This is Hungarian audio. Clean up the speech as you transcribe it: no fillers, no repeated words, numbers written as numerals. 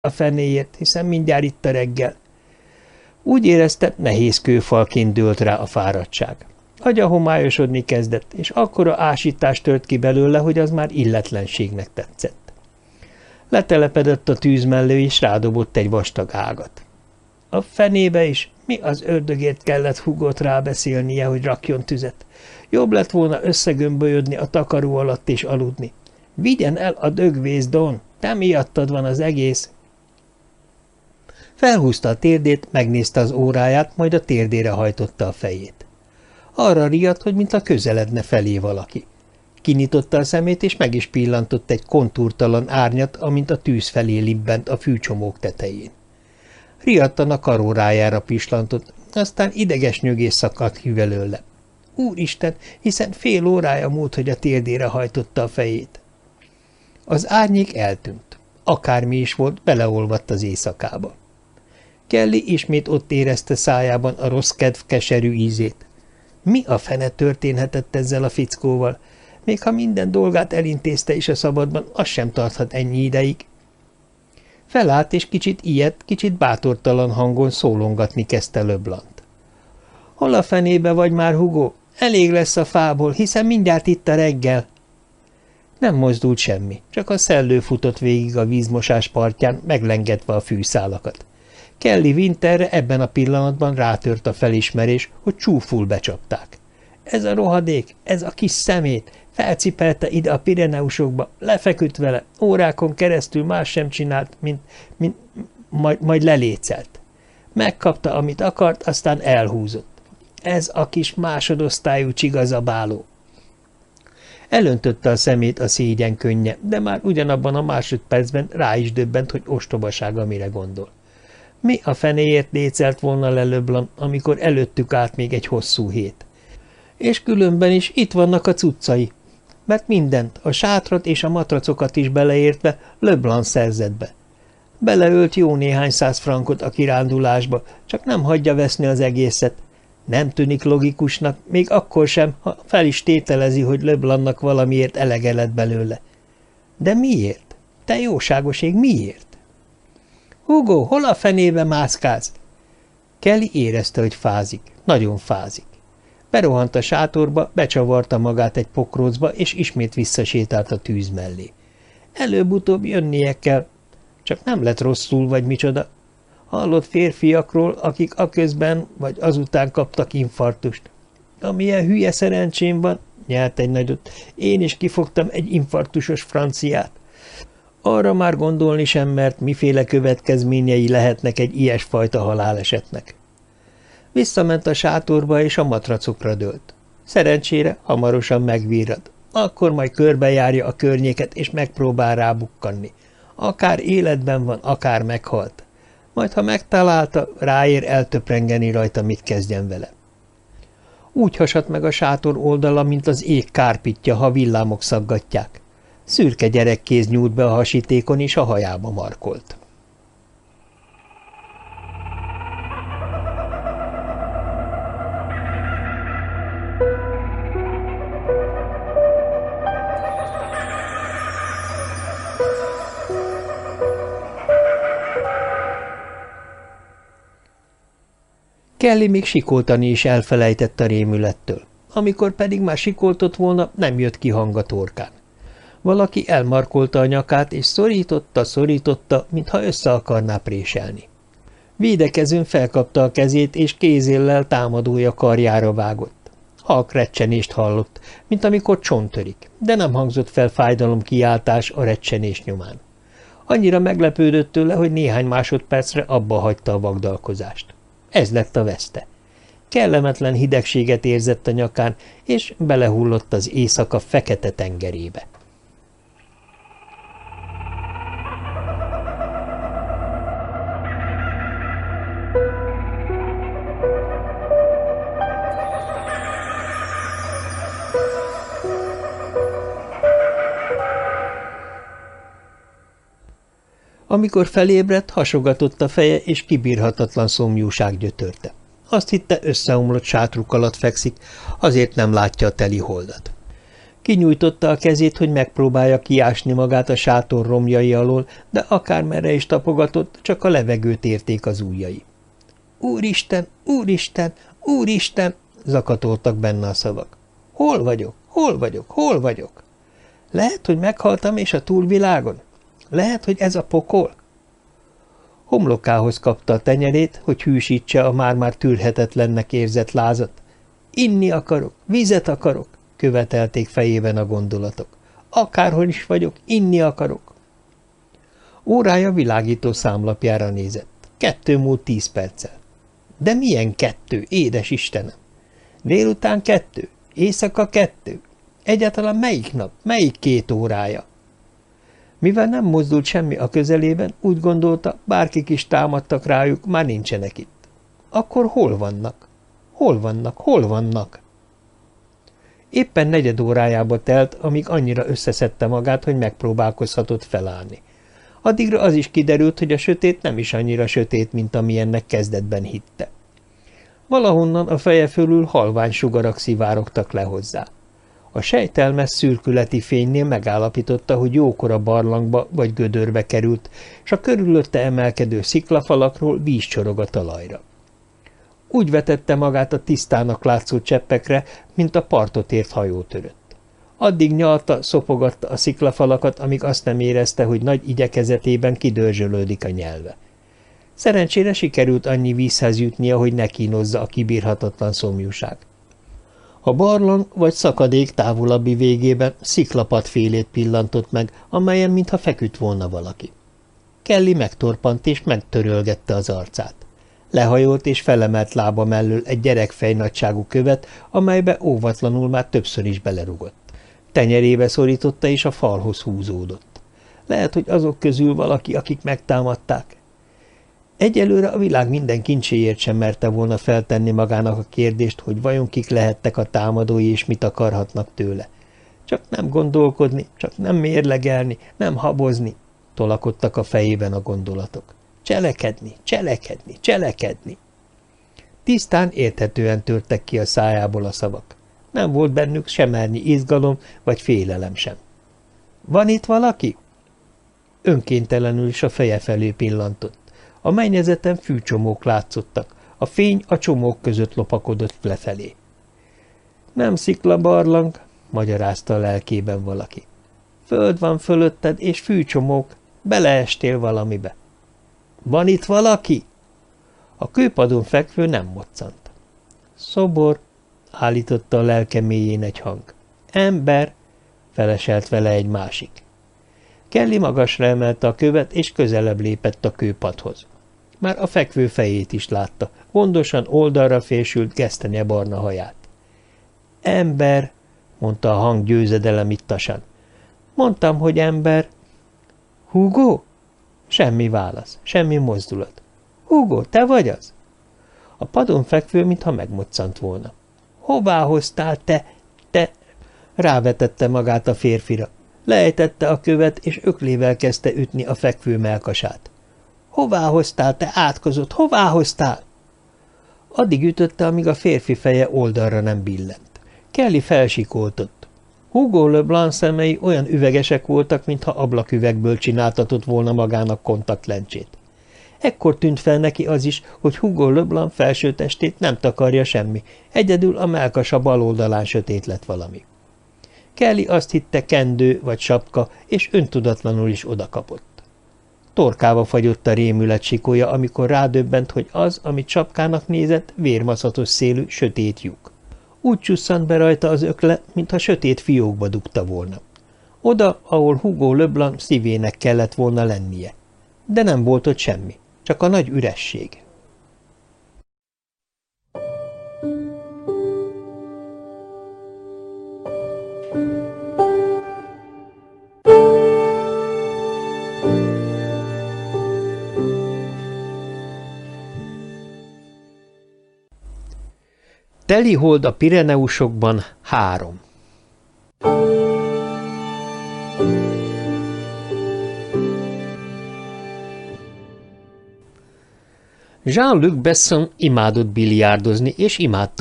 a fenéért, hiszen mindjárt itt a reggel. Úgy érezte, nehéz kőfalként dőlt rá a fáradtság. Agya homályosodni kezdett, és akkora ásítás tört ki belőle, hogy az már illetlenségnek tetszett. Letelepedett a tűz mellé, és rádobott egy vastag ágat. A fenébe is, mi az ördögért kellett Hugot rábeszélnie, hogy rakjon tüzet. Jobb lett volna összegömbölyödni a takaró alatt és aludni. Vigyen el a dögvész, Don, te miattad van az egész. Felhúzta a térdét, megnézte az óráját, majd a térdére hajtotta a fejét. Arra riadt, hogy mintha közeledne felé valaki. Kinyitotta a szemét, és meg is pillantott egy kontúrtalan árnyat, amint a tűz felé libbent a fűcsomók tetején. Riadtan a karórájára pislantott, aztán ideges nyögés szakadt ki belőle. Úristen, hiszen fél órája múlt, hogy a térdére hajtotta a fejét. Az árnyék eltűnt. Akármi is volt, beleolvadt az éjszakába. Kelly ismét ott érezte szájában a rossz kedv keserű ízét. Mi a fene történhetett ezzel a fickóval? Még ha minden dolgát elintézte is a szabadban, az sem tarthat ennyi ideig. Felállt, és kicsit ijedt, kicsit bátortalan hangon szólongatni kezdte LeBlanc-t. Hol a fenébe vagy már, Hugo? Elég lesz a fából, hiszen mindjárt itt a reggel. Nem mozdult semmi, csak a szellő futott végig a vízmosás partján, meglengetve a fűszálakat. Kelly Winterre ebben a pillanatban rátört a felismerés, hogy csúful becsapták. Ez a rohadék, ez a kis szemét, felcipelte ide a Pireneusokba, lefeküdt vele, órákon keresztül más sem csinált, mint majd lelécelt. Megkapta, amit akart, aztán elhúzott. Ez a kis másodosztályú csigazabáló. Elöntötte a szemét a szégyen könnye, de már ugyanabban a másodpercben rá is döbbent, hogy ostobaság, amire gondol. Mi a fenéért lécelt volna le LeBlanc, amikor előttük állt még egy hosszú hét? És különben is itt vannak a cuccai, mert mindent, a sátrat és a matracokat is beleértve LeBlanc szerzett be. Beleölt jó néhány 100 frankot a kirándulásba, csak nem hagyja veszni az egészet. Nem tűnik logikusnak, még akkor sem, ha fel is tételezi, hogy LeBlancnak valamiért elege lett belőle. De miért? Te jóságos ég, miért? Hugo, hol a fenébe mászkálsz? Kelly érezte, hogy fázik, nagyon fázik. Berohant a sátorba, becsavarta magát egy pokrócba, és ismét visszasétált a tűz mellé. Előbb-utóbb jönnie kell, csak nem lett rosszul, vagy micsoda. Hallott férfiakról, akik aközben vagy azután kaptak infarktust. Amilyen hülye szerencsém van, nyelt egy nagyot, én is kifogtam egy infarktusos franciát. Arra már gondolni sem, mert miféle következményei lehetnek egy ilyesfajta halálesetnek. Visszament a sátorba, és a matracokra dőlt. Szerencsére hamarosan megvirrad. Akkor majd körbejárja a környéket, és megpróbál rábukkanni. Akár életben van, akár meghalt. Majd, ha megtalálta, ráér eltöprengeni rajta, mit kezdjen vele. Úgy hasadt meg a sátor oldala, mint az ég kárpitja, ha villámok szaggatják. Szürke gyerekkéz nyúlt be a hasítékon, és a hajába markolt. Kelly még sikoltani is elfelejtett a rémülettől. Amikor pedig már sikoltott volna, nem jött ki hang a torkán. Valaki elmarkolta a nyakát, és szorította, mintha össze akarná préselni. Védekezőn felkapta a kezét, és kézéllel támadója karjára vágott. Halk recsenést hallott, mint amikor csontörik, de nem hangzott fel fájdalomkiáltás a recsenés nyomán. Annyira meglepődött tőle, hogy néhány másodpercre abba hagyta a vagdalkozást. Ez lett a veszte. Kellemetlen hidegséget érzett a nyakán, és belehullott az éjszaka fekete tengerébe. Amikor felébredt, hasogatott a feje, és kibírhatatlan szomjúság gyötörte. Azt hitte, összeomlott sátruk alatt fekszik, azért nem látja a teli holdat. Kinyújtotta a kezét, hogy megpróbálja kiásni magát a sátor romjai alól, de akármerre is tapogatott, csak a levegőt érték az ujjai. Úristen, úristen, úristen, zakatoltak benne a szavak. Hol vagyok, hol vagyok, hol vagyok? Lehet, hogy meghaltam és a túlvilágon? Lehet, hogy ez a pokol? Homlokához kapta a tenyerét, hogy hűsítse a már-már tűrhetetlennek érzett lázat. Inni akarok, vizet akarok, követelték fejében a gondolatok. Akárhol is vagyok, inni akarok. Órája világító számlapjára nézett. 2 múlt 10 perccel. De milyen 2, édes Istenem? Délután 2, éjszaka 2. Egyáltalán melyik nap, melyik 2 órája? Mivel nem mozdult semmi a közelében, úgy gondolta, bárkik is támadtak rájuk, már nincsenek itt. Akkor hol vannak? Hol vannak, hol vannak? Éppen 4 órájába telt, amíg annyira összeszedte magát, hogy megpróbálkozhatott felállni. Addigra az is kiderült, hogy a sötét nem is annyira sötét, mint amilyennek kezdetben hitte. Valahonnan a feje fölül halvány sugarak szivárogtak le hozzá. A sejtelmes szürkületi fénynél megállapította, hogy jókora barlangba vagy gödörbe került, és a körülötte emelkedő sziklafalakról víz csorog a talajra. Úgy vetette magát a tisztának látszó cseppekre, mint a partot ért hajótörött. Addig nyalta, szopogatta a sziklafalakat, amíg azt nem érezte, hogy nagy igyekezetében kidörzsölődik a nyelve. Szerencsére sikerült annyi vízhez jutnia, hogy ne kínozza a kibírhatatlan szomjúság. A barlang vagy szakadék távolabbi végében sziklapadfélét pillantott meg, amelyen mintha feküdt volna valaki. Kelly megtorpant és megtörölgette az arcát. Lehajolt és felemelt lába mellől egy gyerekfej nagyságú követ, amelybe óvatlanul már többször is belerugott. Tenyerébe szorította és a falhoz húzódott. Lehet, hogy azok közül valaki, akik megtámadták. Egyelőre a világ minden kincséért sem merte volna feltenni magának a kérdést, hogy vajon kik lehettek a támadói és mit akarhatnak tőle. Csak nem gondolkodni, csak nem mérlegelni, nem habozni, tolakodtak a fejében a gondolatok. Cselekedni, cselekedni, cselekedni. Tisztán, érthetően törtek ki a szájából a szavak. Nem volt bennük semennyi izgalom vagy félelem sem. Van itt valaki? Önkéntelenül is a feje felé pillantott. A mennyezeten fűcsomók látszottak, a fény a csomók között lopakodott lefelé. Nem sziklabarlang, magyarázta a lelkében valaki. Föld van fölötted, és fűcsomók, beleestél valamibe. Van itt valaki? A kőpadon fekvő nem moccant. Szobor, állította a lelke mélyén egy hang. Ember, feleselt vele egy másik. Kelly magasra emelte a követ, és közelebb lépett a kőpadhoz. Már a fekvő fejét is látta, gondosan oldalra fésült gesztenyebarna haját. Ember, mondta a hang győzedelem ittasan. Mondtam, hogy ember. Hugo? Semmi válasz, semmi mozdulat. Hugo, te vagy az? A padon fekvő, mintha megmoccant volna. Hová hoztál te? Rávetette magát a férfira. Leejtette a követ, és öklével kezdte ütni a fekvő mellkasát. Hová hoztál, te átkozott, hová hoztál? Addig ütötte, amíg a férfi feje oldalra nem billent. Kelly felsikoltott. Hugo LeBlanc szemei olyan üvegesek voltak, mintha ablaküvegből csináltatott volna magának kontaktlencsét. Ekkor tűnt fel neki az is, hogy Hugo LeBlanc felső testét nem takarja semmi, egyedül a mellkasa bal oldalán sötét lett valami. Kelly azt hitte kendő vagy sapka, és öntudatlanul is odakapott. Torkába fagyott a rémület sikója, amikor rádöbbent, hogy az, amit sapkának nézett, vérmaszatos szélű, sötét lyuk. Úgy csusszant be rajta az ökle, mintha sötét fiókba dugta volna. Oda, ahol Hugo LeBlanc szívének kellett volna lennie. De nem volt ott semmi, csak a nagy üresség. Telihold a Pireneusokban 3. Jean-Luc Besson imádott biliárdozni, és imádta